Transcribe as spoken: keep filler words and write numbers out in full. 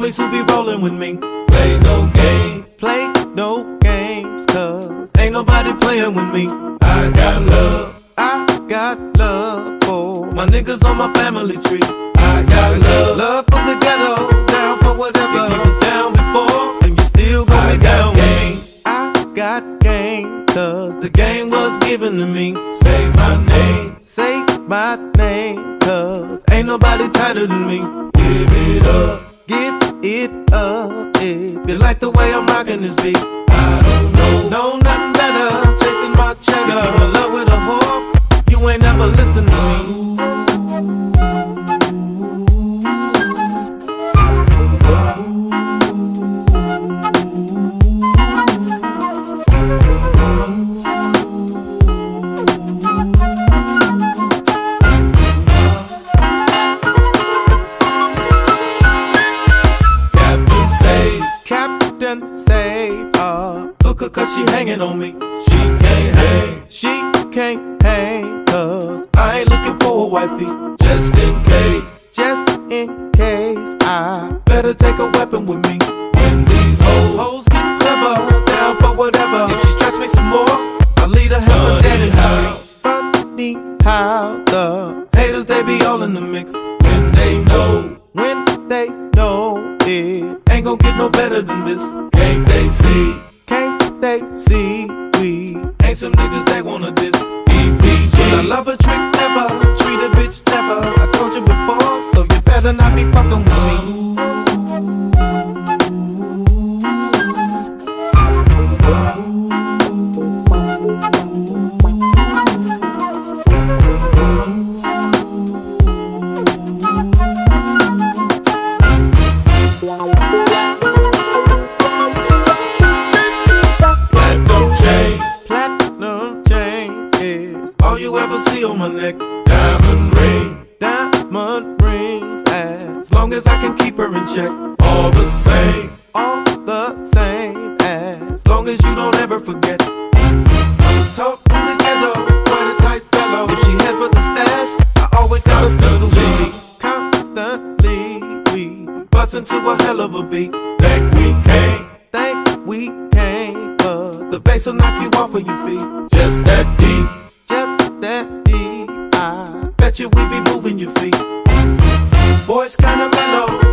homies who be rolling with me. Play no game, play no games, cause ain't nobody playing with me. I got love, I got love for my niggas on my family tree. I got love, love for the ghetto, down for whatever. If you was down before, then you still gon' be down with me. I got game, cause the game was given to me. Say my name, say my name, cause ain't nobody tighter than me. Give it up, give it up, if you like the way I'm rocking this beat. I don't know, know nothing better, chasing my cheddar. You in love with a whore, you ain't never listen to me. Save her, Hooker cause she hanging on me. She can't hang, she can't hang, cause I ain't looking for a wifey. Just in case, just in case, I better take a weapon with me. When these hoes, hoes get clever, down for whatever. If she stress me some more, I'll lead her hell for dead in the street. Funny how the haters, they be all in the mix. When they know, when they know it ain't gon' get no better than this. Can't they see, can't they see, we ain't some niggas that wanna diss. E P G, I love a trick never, treat a bitch never. I told you before, so you better not be fucking with me. All you ever see on my neck, diamond ring, diamond rings. As long as I can keep her in check, all the same, all the same. As long as you don't ever forget, I was taught in the ghetto, quite a tight fellow. If she head for the stash, I always got a constantly, constantly. We bust into a hell of a beat. Think we came, think we came, but the bass will knock you off of your feet. Just that deep. Just that deep, I bet you we be moving your feet. Boys kinda mellow,